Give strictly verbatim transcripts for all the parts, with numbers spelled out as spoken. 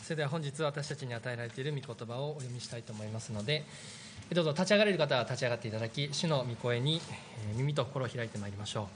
それでは本日私たちに与えられている御言葉をお読みしたいと思いますので、どうぞ立ち上がれる方は立ち上がっていただき、主の御声に耳と心を開いてまいりましょう。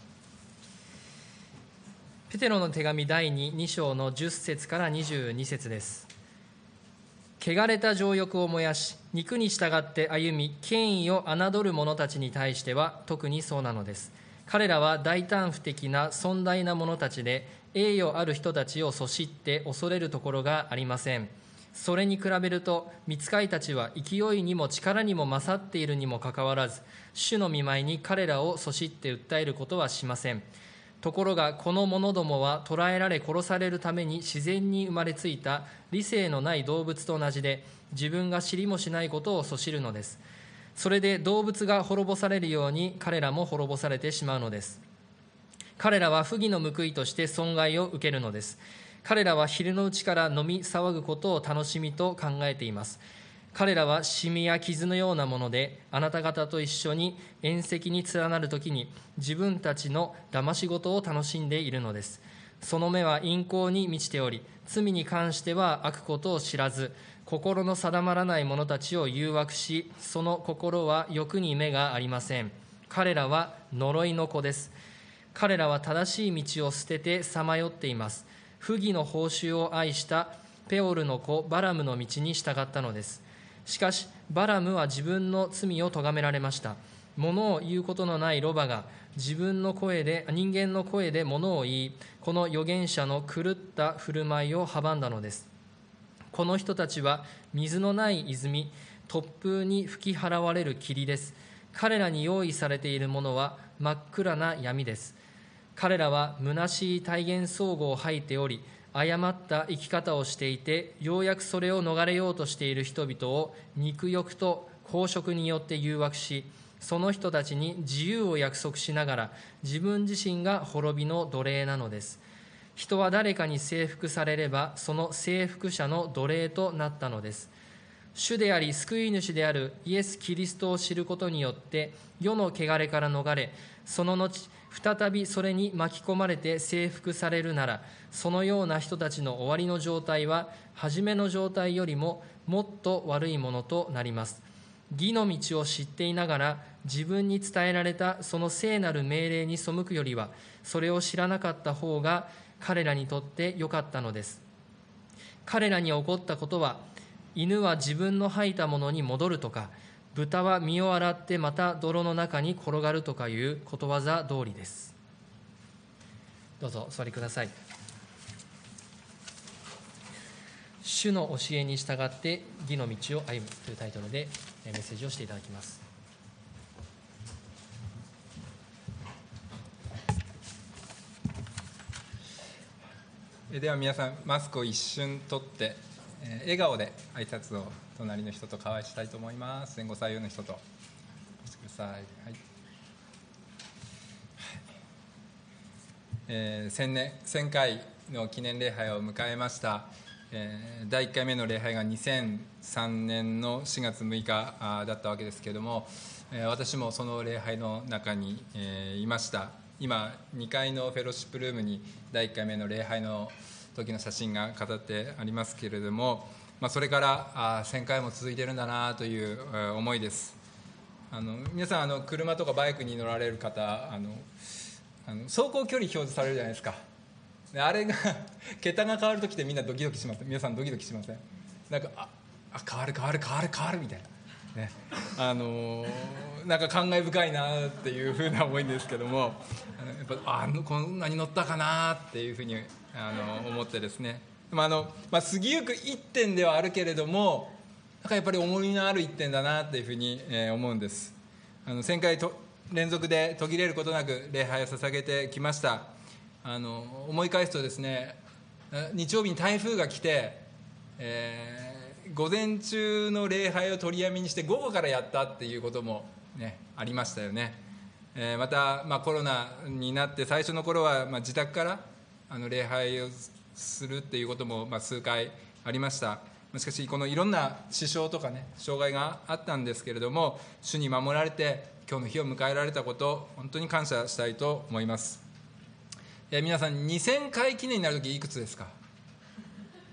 ペテロの手紙だいに、に章のじゅっ節からにじゅうに節です。汚れた情欲を燃やし、肉に従って歩み、権威を侮る者たちに対しては特にそうなのです。彼らは大胆不敵な尊大な者たちで、栄誉ある人たちをそしって恐れるところがありません。それに比べると、御使いたちは勢いにも力にも勝っているにもかかわらず、主の御前に彼らをそしって訴えることはしません。ところがこの者どもは捕らえられ殺されるために自然に生まれついた理性のない動物と同じで、自分が知りもしないことをそしるのです。それで動物が滅ぼされるように彼らも滅ぼされてしまうのです。彼らは不義の報いとして損害を受けるのです。彼らは昼のうちから飲み騒ぐことを楽しみと考えています。彼らはシミや傷のようなもので、あなた方と一緒に宴席に連なるときに自分たちの騙し事を楽しんでいるのです。その目は陰行に満ちており、罪に関しては悪ことを知らず、心の定まらない者たちを誘惑し、その心は欲に目がありません。彼らは呪いの子です。彼らは正しい道を捨ててさまよっています。不義の報酬を愛したペオルの子バラムの道に従ったのです。しかしバラムは自分の罪を咎められました。物を言うことのないロバが自分の声で人間の声で物を言い、この預言者の狂った振る舞いを阻んだのです。この人たちは水のない泉、突風に吹き払われる霧です。彼らに用意されているものは真っ暗な闇です。彼らは虚しい体現相互を吐いており、誤った生き方をしていて、ようやくそれを逃れようとしている人々を肉欲と公職によって誘惑し、その人たちに自由を約束しながら、自分自身が滅びの奴隷なのです。人は誰かに征服されれば、その征服者の奴隷となったのです。主であり救い主であるイエス・キリストを知ることによって世の汚れから逃れ、その後再びそれに巻き込まれて征服されるなら、そのような人たちの終わりの状態は初めの状態よりももっと悪いものとなります。義の道を知っていながら自分に伝えられたその聖なる命令に背くよりは、それを知らなかった方が彼らにとって良かったのです。彼らに起こったことは、犬は自分の吐いたものに戻るとか、豚は身を洗ってまた泥の中に転がるとかいうことわざ通りです。どうぞお座りください。主の教えに従って義の道を歩むというタイトルでメッセージをしていただきます。 では皆さん、マスクを一瞬取って笑顔で挨拶を隣の人と交わしたいと思います。前後左右の人としてください。はい、えー、千年千回の記念礼拝を迎えました。えー、だいいっかいめの礼拝がにせんさんねんのしがつむいかだったわけですけれども、えー、私もその礼拝の中に、えー、いました。今にかいのフェローシップルームにだいいっかいめの礼拝の時の写真が飾ってありますけれども、まあ、それからあせんかいも続いているんだなという思いです。あの皆さんあの車とかバイクに乗られる方、あのあの走行距離表示されるじゃないですか。であれが桁が変わるときってみんなドキドキします。皆さんドキドキしません？なんか あ, あ変わる変わる変わる変わるみたいな、ね、あのなんか感慨深いなっていうふうな思いですけども、あのやっぱあこんなに乗ったかなっていうふうにあの思ってですね、まああのまあ、過ぎゆく一点ではあるけれども、なんかやっぱり重みのある一点だなっていうふうに、えー、思うんです。あのせんかいと連続で途切れることなく礼拝を捧げてきました。あの思い返すとですね、日曜日に台風が来て、えー、午前中の礼拝を取りやめにして午後からやったっていうことも、ね、ありましたよね。えー、また、まあ、コロナになって最初の頃は、まあ、自宅からあの礼拝をするっていうことも、まあ、数回ありました。しかしこのいろんな支障とかね、障害があったんですけれども、主に守られて今日の日を迎えられたこと、本当に感謝したいと思います。え皆さんにせんかい記念になるときいくつですか？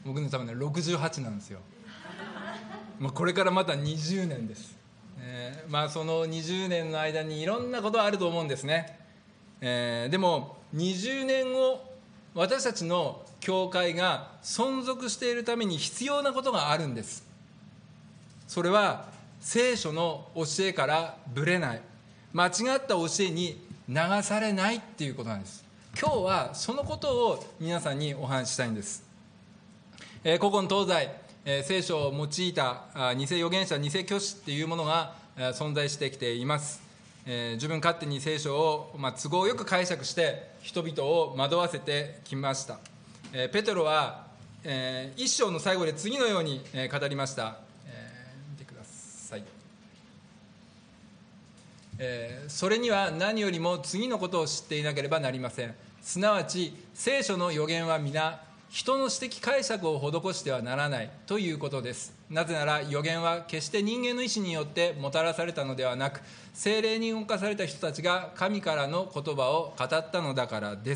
僕の多分ねろくじゅうはちなんですよ。もうこれからまたにじゅうねんです、えーまあ、そのにじゅうねんの間にいろんなことがあると思うんですね、えー、でもにじゅうねんご私たちの教会が存続しているために必要なことがあるんです。それは聖書の教えからぶれない、間違った教えに流されないっていうことなんです。今日はそのことを皆さんにお話ししたいんです。えー、古今東西、えー、聖書を用いたあ偽預言者、偽教師っていうものが、えー、存在してきています。えー、自分勝手に聖書を、まあ、都合よく解釈して人々を惑わせてきました。えー、ペテロは、えー、一章の最後で次のように、えー、語りました。えー、見てください。えー、それには何よりも次のことを知っていなければなりません。すなわち聖書の預言は皆人の私的解釈を施してはならないということです。なぜなら預言は決して人間の意志によってもたらされたのではなく、聖霊に動かされた人たちが神からの言葉を語ったのだからです。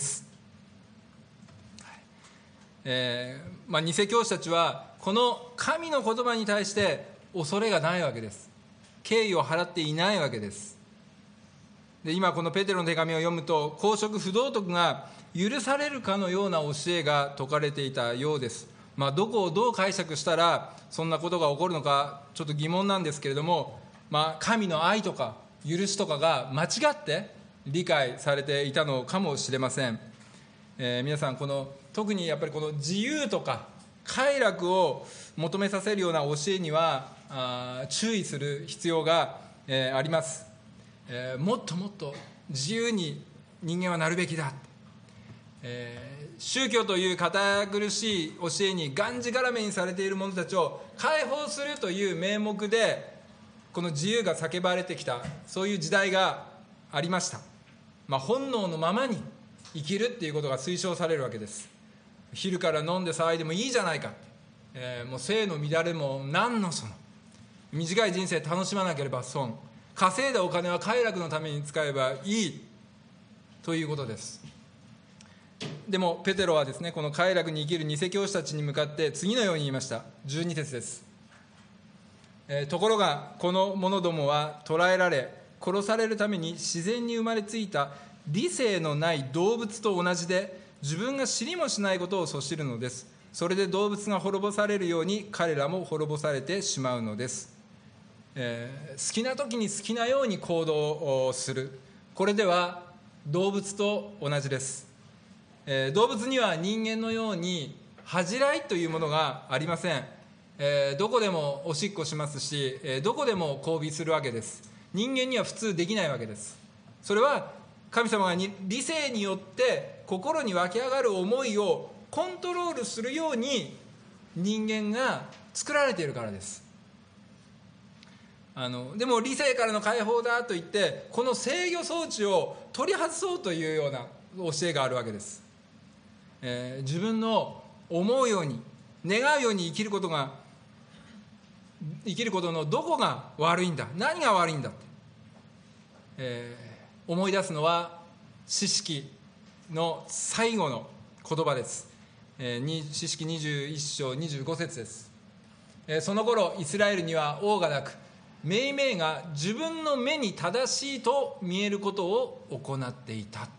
えーまあ、偽教師たちはこの神の言葉に対して恐れがないわけです。敬意を払っていないわけです。で今このペテロの手紙を読むと、公職不道徳が許されるかのような教えが説かれていたようです。まあ、どこをどう解釈したらそんなことが起こるのかちょっと疑問なんですけれども、まあ、神の愛とか許しとかが間違って理解されていたのかもしれません。えー、皆さんこの特にやっぱりこの自由とか快楽を求めさせるような教えにはあ注意する必要が、えー、あります。えー、もっともっと自由に人間はなるべきだ、えー、宗教という堅苦しい教えにがんじがらめにされている者たちを解放するという名目でこの自由が叫ばれてきた、そういう時代がありました。まあ、本能のままに生きるっていうことが推奨されるわけです。昼から飲んで騒いでもいいじゃないか、えー、もう性の乱れも何のその、短い人生楽しまなければ損、稼いだお金は快楽のために使えばいいということです。でもペテロはですね、この快楽に生きる偽教師たちに向かって次のように言いました。じゅうに節です。えー、ところがこの者どもは捕らえられ殺されるために自然に生まれついた理性のない動物と同じで、自分が知りもしないことをそしるのです。それで動物が滅ぼされるように彼らも滅ぼされてしまうのです。えー、好きな時に好きなように行動をする、これでは動物と同じです。えー、動物には人間のように恥じらいというものがありません。えー、どこでもおしっこしますし、えー、どこでも交尾するわけです。人間には普通できないわけです。それは神様が理性によって心に湧き上がる思いをコントロールするように人間が作られているからです。あのでも理性からの解放だと言ってこの制御装置を取り外そうというような教えがあるわけです。えー、自分の思うように願うように生きることが生きることのどこが悪いんだ、何が悪いんだって、えー、思い出すのは詩式の最後の言葉です。えー、詩式にじゅういっ章にじゅうご節です。えー、その頃イスラエルには王がなく、命名が自分の目に正しいと見えることを行っていた。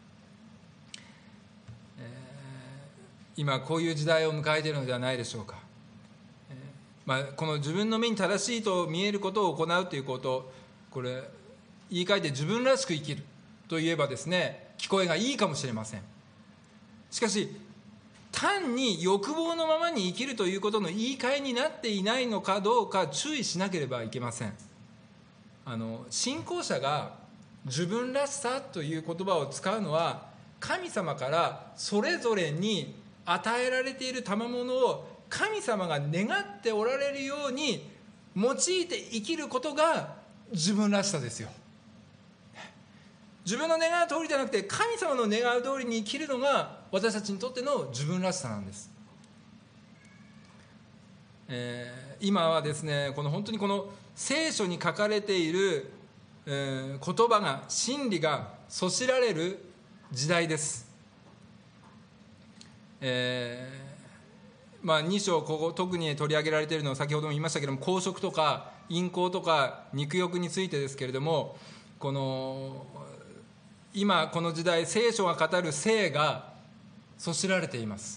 えー、今こういう時代を迎えているのではないでしょうか。えーまあ、この自分の目に正しいと見えることを行うということ、これ言い換えて自分らしく生きるといえばですね、聞こえがいいかもしれません。しかし単に欲望のままに生きるということの言い換えになっていないのかどうか注意しなければいけません。あの信仰者が自分らしさという言葉を使うのは、神様からそれぞれに与えられている賜物を神様が願っておられるように用いて生きることが自分らしさですよ。自分の願う通りじゃなくて神様の願う通りに生きるのが私たちにとっての自分らしさなんです。えー、今はですね、この本当にこの聖書に書かれている、えー、言葉が真理がそしられる時代です。えー、 まあ、に章ここ特に取り上げられているのは先ほども言いましたけれども、公職とか淫行とか肉欲についてですけれども、この今この時代聖書が語る性がそしられています。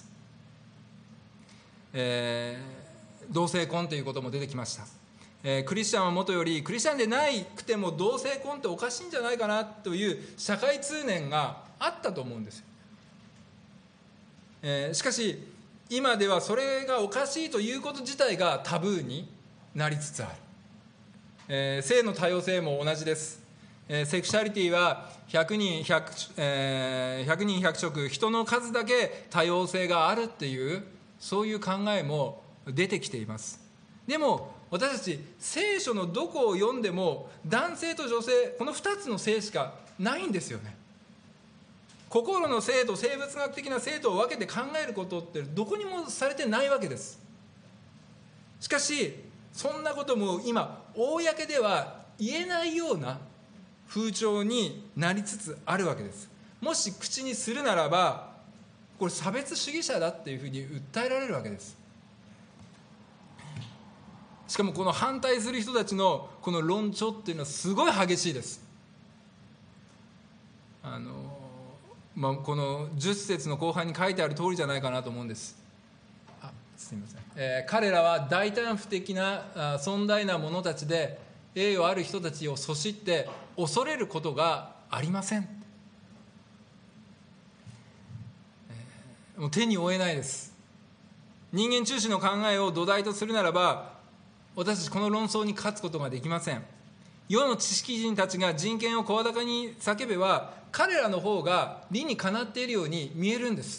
えー、同性婚ということも出てきました。えー、クリスチャンはもとよりクリスチャンでないくても同性婚っておかしいんじゃないかなという社会通念があったと思うんですよ。えー、しかし今ではそれがおかしいということ自体がタブーになりつつある。えー、性の多様性も同じです。えー、セクシャリティはひゃくにん ひゃく、えー、ひゃくにんひゃく色、人の数だけ多様性があるっていうそういう考えも出てきています。でも私たち聖書のどこを読んでも男性と女性、このふたつの性しかないんですよね。心の性と生物学的な性とを分けて考えることってどこにもされてないわけです。しかしそんなことも今公では言えないような風潮になりつつあるわけです。もし口にするならばこれ差別主義者だっていうふうに訴えられるわけです。しかもこの反対する人たちのこの論調っていうのはすごい激しいです。あの、まあ、このじゅっ節の後半に書いてある通りじゃないかなと思うんです。あ、すみません。えー、彼らは大胆不敵なあ尊大な者たちで栄誉ある人たちをそしって恐れることがありません。えー、もう手に負えないです。人間中心の考えを土台とするならば私たちこの論争に勝つことができません。世の知識人たちが人権を声高に叫べば彼らの方が理にかなっているように見えるんです。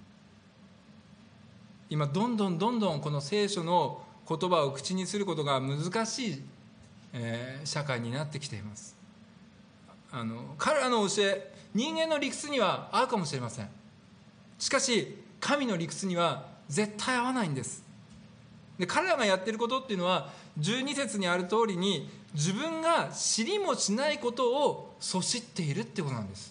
今どんどんどんどんこの聖書の言葉を口にすることが難しい、えー、社会になってきています。あの彼らの教え、人間の理屈には合うかもしれません。しかし神の理屈には絶対合わないんです。で彼らがやっていることっていうのはじゅうに節にある通りに自分が知りもしないことをそしっているってことなんです。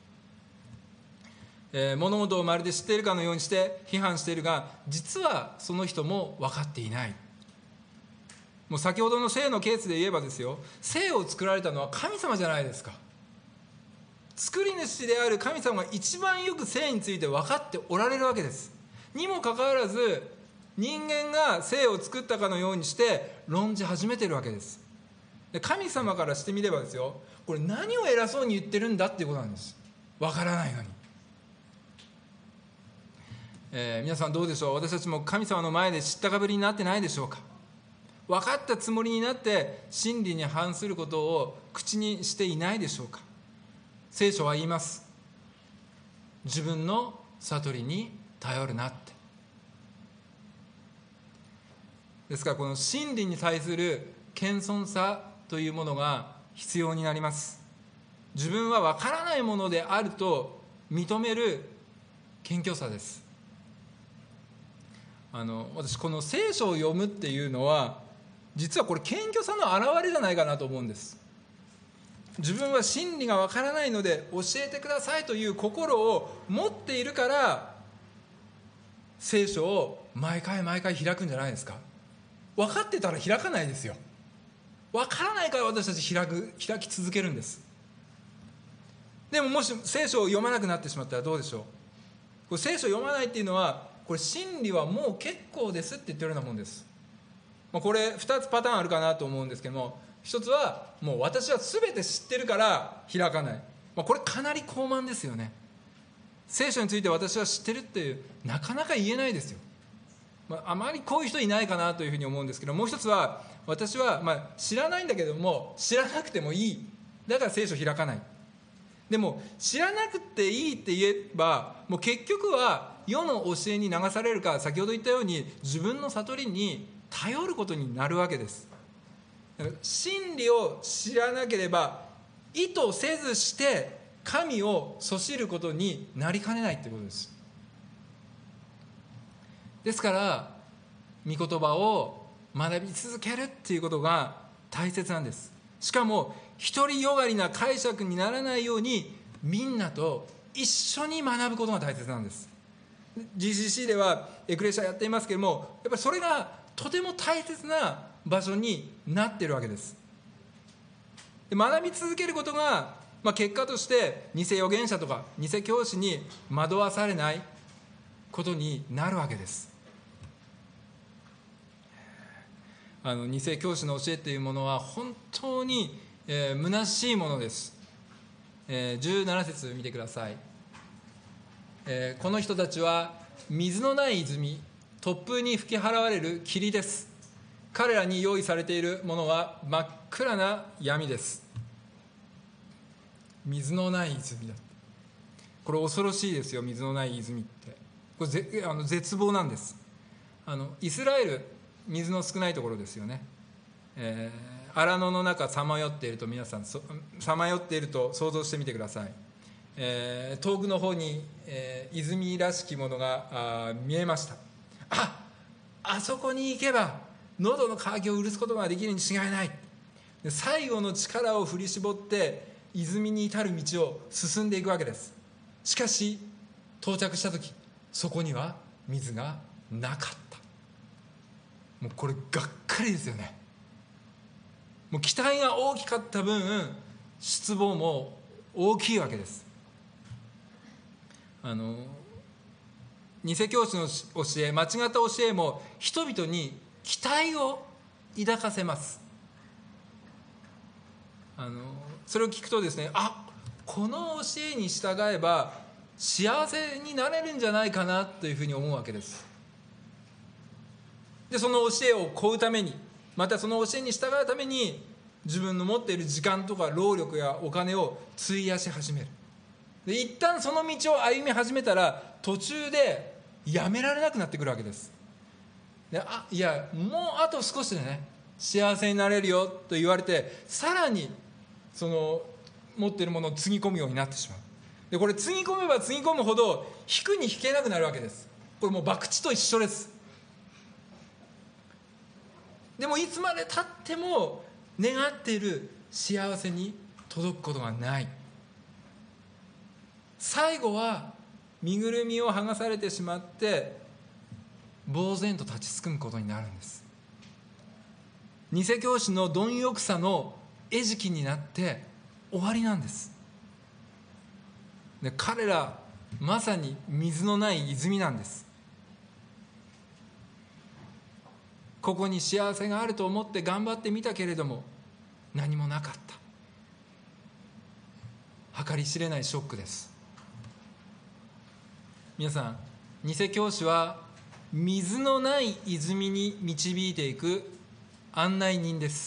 えー、物事をまるで知っているかのようにして批判しているが実はその人も分かっていない。もう先ほどの性のケースで言えばですよ、性を作られたのは神様じゃないですか。作り主である神様が一番よく性について分かっておられるわけです。にもかかわらず人間が性を作ったかのようにして論じ始めているわけです。で神様からしてみればですよ、これ何を偉そうに言ってるんだっていうことなんです。わからないのに、えー、皆さんどうでしょう。私たちも神様の前で知ったかぶりになってないでしょうか。分かったつもりになって真理に反することを口にしていないでしょうか。聖書は言います。自分の悟りに頼るなって。ですからこの真理に対する謙遜さというものが必要になります。自分は分からないものであると認める謙虚さです。あの私この聖書を読むっていうのは実はこれ謙虚さの表れじゃないかなと思うんです。自分は真理が分からないので教えてくださいという心を持っているから聖書を毎回毎回開くんじゃないですか。分かってたら開かないですよ。分からないから私たち開く開き続けるんです。でももし聖書を読まなくなってしまったらどうでしょう。これ聖書を読まないっていうのはこれ真理はもう結構ですって言ってるようなもんです。まあ、これふたつパターンあるかなと思うんですけども、一つはもう私は全て知ってるから開かない、まあ、これかなり高慢ですよね。聖書について私は知ってるっていうなかなか言えないですよ。まあ、あまりこういう人いないかなというふうに思うんですけど、もう一つは私はまあ知らないんだけども知らなくてもいい、だから聖書開かない。でも知らなくていいって言えばもう結局は世の教えに流されるか、先ほど言ったように自分の悟りに頼ることになるわけです。だから真理を知らなければ意図せずして神をそしることになりかねないということです。ですから御言葉を学び続けるっていうことが大切なんです。しかも独りよがりな解釈にならないようにみんなと一緒に学ぶことが大切なんです。 ジーシーシー ではエクレシアやっていますけれども、やっぱりそれがとても大切な場所になっているわけです。で学び続けることが、まあ、結果として偽預言者とか偽教師に惑わされないことになるわけです。あの偽教師の教えというものは本当に、えー、虚しいものです。えー、じゅうなな節見てください。えー、この人たちは水のない泉、突風に吹き払われる霧です。彼らに用意されているものは真っ暗な闇です。水のない泉だ。これ恐ろしいですよ。水のない泉ってこれぜあの絶望なんです。あのイスラエル、水の少ないところですよね。えー、荒野の中さまよっていると皆さんさまよっていると想像してみてください。えー、遠くの方に、えー、泉らしきものがあ見えました。あ、あそこに行けば喉の渇きを潤すことができるに違いない。で最後の力を振り絞って泉に至る道を進んでいくわけです。しかし到着した時、そこには水がなかった。もうこれがっかりですよね。もう期待が大きかった分失望も大きいわけです。あの偽教師の教え、間違った教えも人々に期待を抱かせます。あのそれを聞くとですね、あ、この教えに従えば幸せになれるんじゃないかなというふうに思うわけです。でその教えを請うために、またその教えに従うために自分の持っている時間とか労力やお金を費やし始める。で一旦その道を歩み始めたら途中でやめられなくなってくるわけです。であいやもうあと少しでね幸せになれるよと言われて、さらにその持っているものをつぎ込むようになってしまう。でこれつぎ込めばつぎ込むほど引くに引けなくなるわけです。これもう博打と一緒です。でもいつまでたっても願っている幸せに届くことがない。最後は身ぐるみを剥がされてしまって呆然と立ちすくむことになるんです。偽教師の貪欲さの餌食になって終わりなんです。で彼らまさに水のない泉なんです。ここに幸せがあると思って頑張ってみたけれども何もなかった。計り知れないショックです。皆さん、偽教師は水のない泉に導いていく案内人です。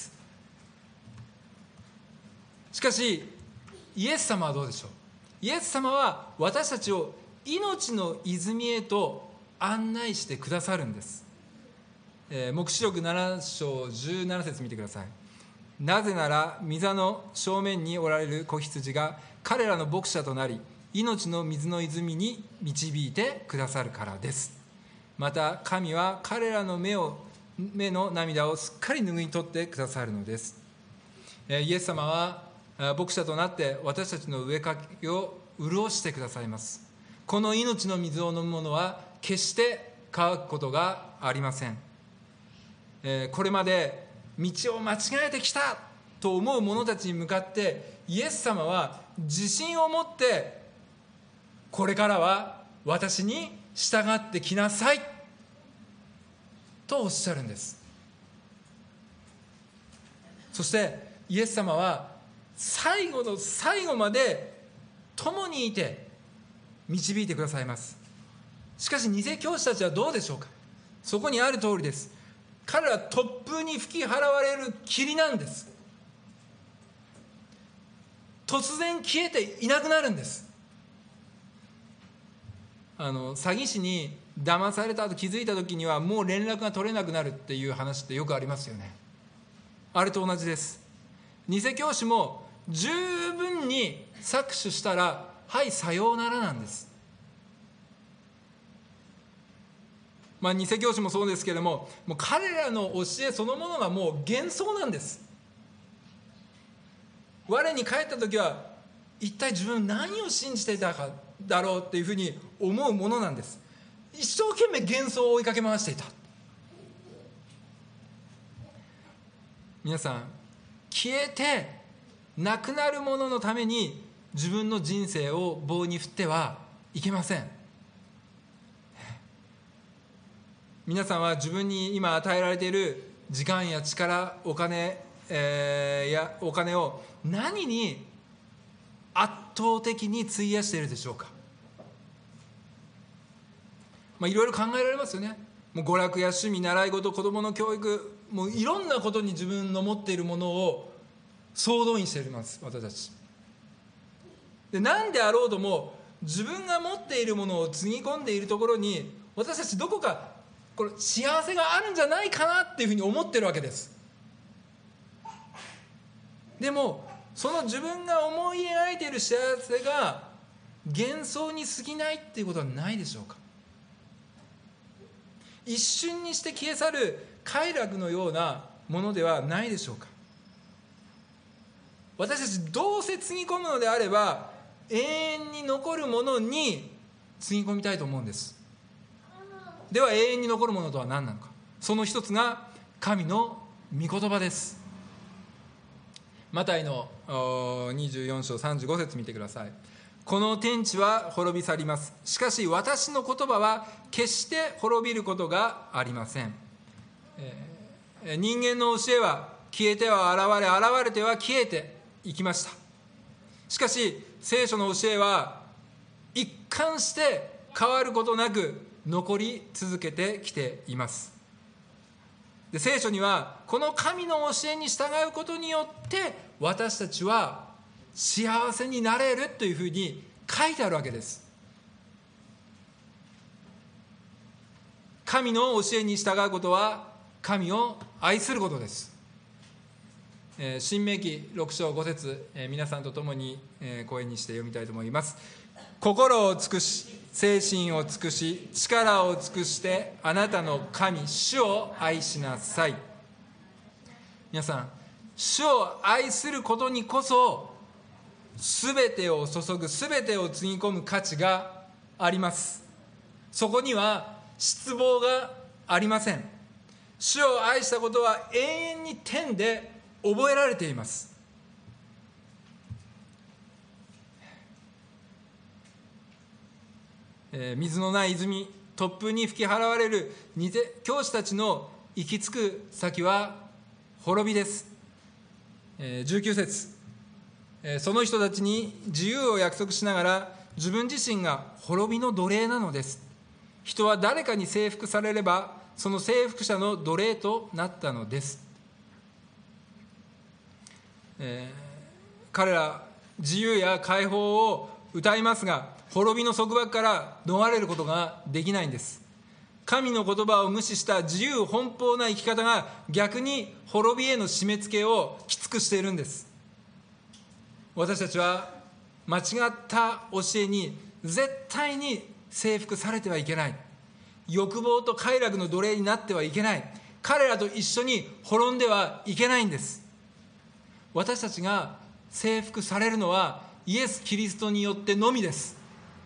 しかしイエス様はどうでしょう。イエス様は私たちを命の泉へと案内してくださるんです。えー、黙示録なな章じゅうなな節見てください。なぜなら御座の正面におられる子羊が彼らの牧者となり命の水の泉に導いてくださるからです。また神は彼らの目を目の涙をすっかり拭い取ってくださるのです。イエス様は牧者となって私たちの植えかけを潤してくださいます。この命の水を飲む者は決して乾くことがありません。これまで道を間違えてきたと思う者たちに向かってイエス様は自信を持ってこれからは私に従ってきなさいとおっしゃるんです。そしてイエス様は最後の最後まで共にいて導いてくださいます。しかし偽教師たちはどうでしょうか。そこにある通りです。彼らは突風に吹き払われる霧なんです。突然消えていなくなるんです。あの詐欺師に騙されたと気づいた時にはもう連絡が取れなくなるっていう話ってよくありますよね。あれと同じです。偽教師も十分に搾取したらはいさようならなんです。まあ偽教師もそうですけれども、もう彼らの教えそのものがもう幻想なんです。我に返った時は一体自分何を信じていたかだろうっていうふうに思うものなんです。 一生懸命幻想を追いかけ回していた。皆さん、消えてなくなるもののために自分の人生を棒に振ってはいけません。皆さんは自分に今与えられている時間や力、お金、えー、やお金を何に圧倒的に費やしているでしょうか。まあ、いろいろ考えられますよね。もう娯楽や趣味、習い事、子どもの教育、もういろんなことに自分の持っているものを総動員しています私たちで。何であろうとも自分が持っているものをつぎ込んでいるところに、私たちどこかこれ幸せがあるんじゃないかなっていうふうに思ってるわけです。でもその自分が思い描いている幸せが幻想に過ぎないっていうことはないでしょうか。一瞬にして消え去る快楽のようなものではないでしょうか。私たちどうせつぎ込むのであれば永遠に残るものにつぎ込みたいと思うんです。では永遠に残るものとは何なのか。その一つが神の御言葉です。マタイのにじゅうよん章さんじゅうご節見てください。この天地は滅び去ります。しかし私の言葉は決して滅びることがありません。えー、人間の教えは消えては現れ、現れては消えていきました。しかし聖書の教えは一貫して変わることなく残り続けてきています。で、聖書にはこの神の教えに従うことによって私たちは幸せになれるというふうに書いてあるわけです。神の教えに従うことは神を愛することです。えー、新明記ろく章ご節、えー、皆さんと共に、えー、声にして読みたいと思います。心を尽くし、精神を尽くし、力を尽くしてあなたの神主を愛しなさい。皆さん、主を愛することにこそすべてを注ぐ、すべてをつぎ込む価値があります。そこには失望がありません。主を愛したことは永遠に天で覚えられています。えー、水のない泉、突風に吹き払われる教師たちの行き着く先は滅びです。えー、じゅうきゅう節、えー、その人たちに自由を約束しながら自分自身が滅びの奴隷なのです。人は誰かに征服されればその征服者の奴隷となったのです。えー、彼ら自由や解放を謳いますが滅びの束縛から逃れることができないんです。神の言葉を無視した自由奔放な生き方が逆に滅びへの締め付けをきつくしているんです。私たちは間違った教えに絶対に征服されてはいけない。欲望と快楽の奴隷になってはいけない。彼らと一緒に滅んではいけないんです。私たちが征服されるのはイエス・キリストによってのみです。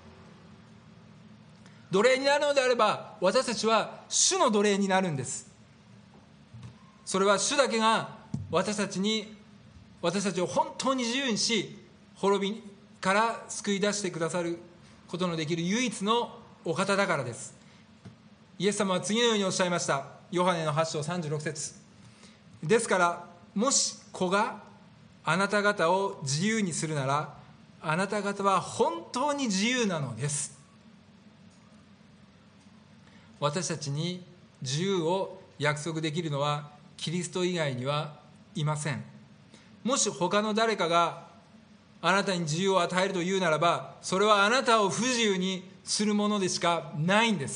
奴隷になるのであれば私たちは主の奴隷になるんです。それは主だけが私たちに私たちを本当に自由にし滅びから救い出してくださることのできる唯一のお方だからです。イエス様は次のようにおっしゃいました。ヨハネのはち章さんじゅうろく節、ですからもし子があなた方を自由にするならあなた方は本当に自由なのです。私たちに自由を約束できるのはキリスト以外にはいません。もし他の誰かがあなたに自由を与えるというならばそれはあなたを不自由にするものでしかないんです。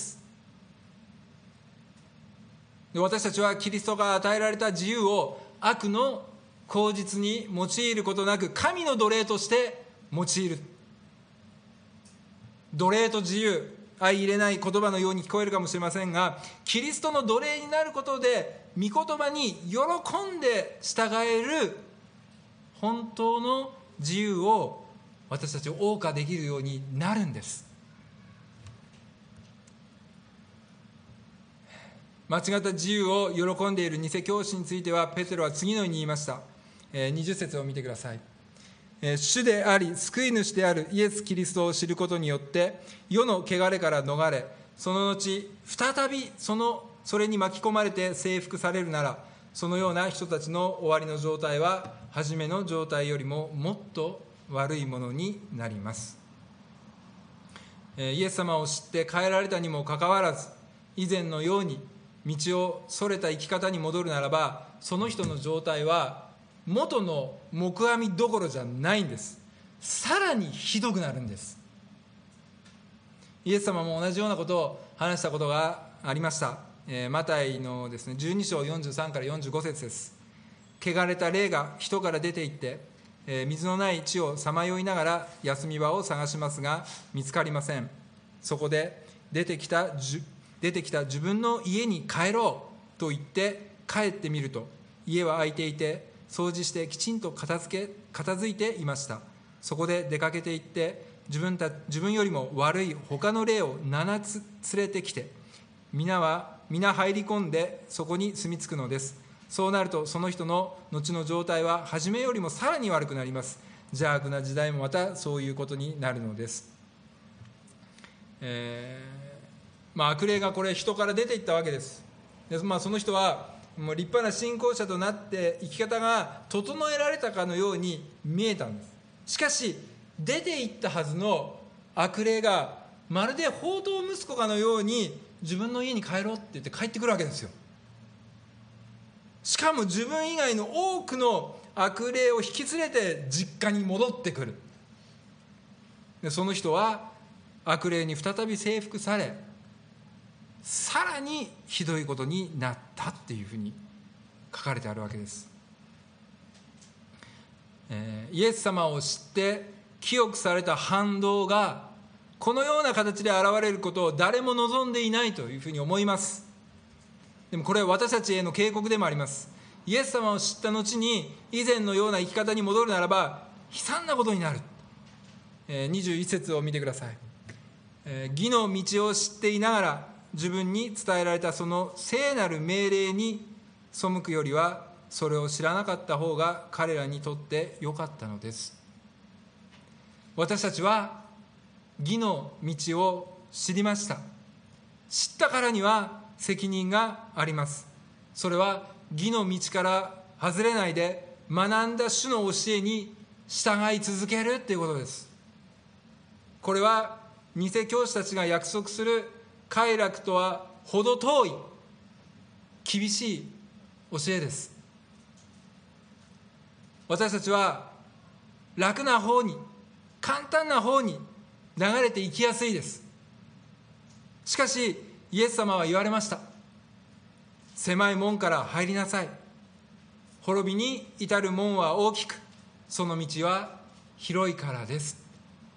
私たちはキリストが与えられた自由を悪の口実に用いることなく神の奴隷として用いる。奴隷と自由、相入れない言葉のように聞こえるかもしれませんが、キリストの奴隷になることで御言葉に喜んで従える本当の自由を私たち謳歌できるようになるんです。 間違った自由を喜んでいる偽教師については、ペテロは次のように言いました。にじゅっ節を見てください。主であり救い主であるイエス・キリストを知ることによって世の汚れから逃れ、その後再びそのそれに巻き込まれて征服されるなら、そのような人たちの終わりの状態は初めの状態よりももっと悪いものになります。イエス様を知って変えられたにもかかわらず、以前のように道をそれた生き方に戻るならば、その人の状態は元の黙阿弥どころじゃないんです。さらにひどくなるんです。イエス様も同じようなことを話したことがありました。えー、マタイのですねじゅうに章よんじゅうさんからよんじゅうご節です。汚れた霊が人から出て行って、えー、水のない地をさまよいながら休み場を探しますが見つかりません。そこで出てきた出てきた自分の家に帰ろうと言って帰ってみると、家は空いていて掃除してきちんと片付け片付いていました。そこで出かけて行って自分た自分よりも悪い他の霊をななつ連れてきて、皆は皆入り込んでそこに住み着くのです。そうなるとその人の後の状態は初めよりもさらに悪くなります。邪悪な時代もまたそういうことになるのです。えーまあ、悪霊がこれ人から出ていったわけです。で、まあ、その人はもう立派な信仰者となって生き方が整えられたかのように見えたんです。しかし出て行ったはずの悪霊がまるで放蕩息子かのように自分の家に帰ろうって言って帰ってくるわけですよ。しかも自分以外の多くの悪霊を引き連れて実家に戻ってくる。でその人は悪霊に再び征服され、さらにひどいことになったっていうふうに書かれてあるわけです。えー、イエス様を知って清くされた反動がこのような形で現れることを誰も望んでいないというふうに思います。でもこれは私たちへの警告でもあります。イエス様を知った後に以前のような生き方に戻るならば悲惨なことになる。えー、にじゅういち節を見てください。えー、義の道を知っていながら自分に伝えられたその聖なる命令に背くよりは、それを知らなかった方が彼らにとって良かったのです。私たちは義の道を知りました。知ったからには責任があります。それは義の道から外れないで学んだ主の教えに従い続けるということです。これは偽教師たちが約束する快楽とは程遠い厳しい教えです。私たちは楽な方に、簡単な方に流れていきやすいです。しかしイエス様は言われました。狭い門から入りなさい。滅びに至る門は大きく、その道は広いからです。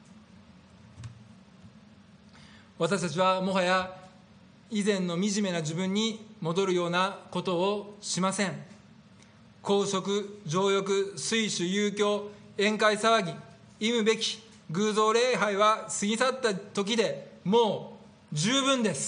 私たちはもはや以前の惨めな自分に戻るようなことをしません。公職、情欲、水酒、遊興、宴会騒ぎ、忌むべき偶像礼拝は過ぎ去った時でもう十分です。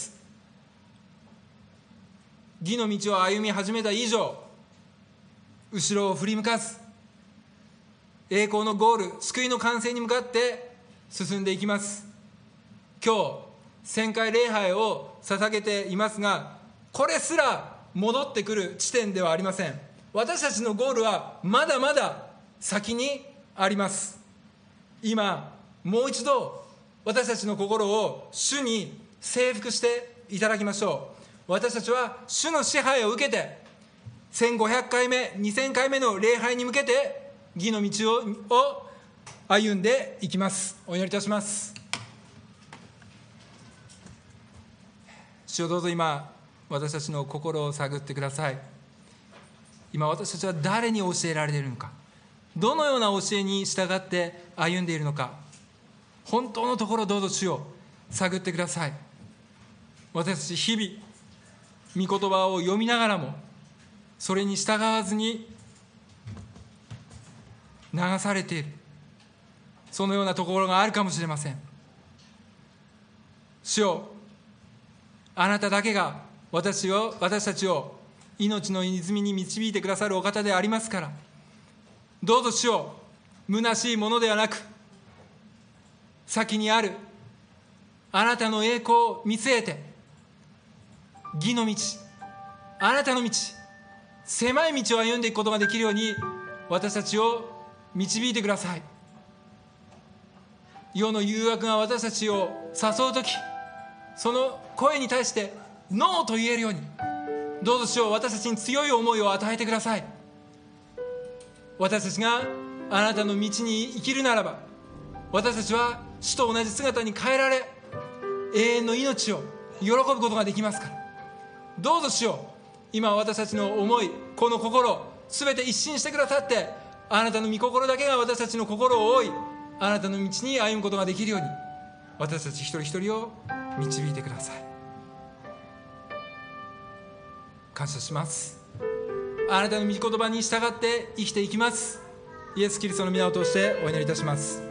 義の道を歩み始めた以上、後ろを振り向かず、栄光のゴール、救いの完成に向かって進んでいきます。今日宣戒礼拝を捧げていますが、これすら戻ってくる地点ではありません。私たちのゴールはまだまだ先にあります。今もう一度私たちの心を主に征服していただきましょう。私たちは主の支配を受けてせんごひゃくかいめ、にせんかいめの礼拝に向けて義の道をを歩んでいきます。お祈りいたします。主よ、どうぞ今私たちの心を探ってください。今私たちは誰に教えられているのか、どのような教えに従って歩んでいるのか、本当のところどうぞ主よ探ってください。私たち日々御言葉を読みながらもそれに従わずに流されている、そのようなところがあるかもしれません。主よ、あなただけが私を私たちを命の泉に導いてくださるお方でありますから、どうぞ主よ、虚しいものではなく、先にあるあなたの栄光を見据えて、義の道、あなたの道、狭い道を歩んでいくことができるように私たちを導いてください。世の誘惑が私たちを誘うとき、その声に対してノーと言えるように、どうぞ主よ、私たちに強い思いを与えてください。私たちがあなたの道に生きるならば、私たちは主と同じ姿に変えられ、永遠の命を喜ぶことができますから、どうぞ主よ、今私たちの思い、この心すべて一新してくださって、あなたの御心だけが私たちの心を覆い、あなたの道に歩むことができるように、私たち一人一人を導いてください。感謝します。あなたの御言葉に従って生きていきます。イエス・キリストの皆を通してお祈りいたします。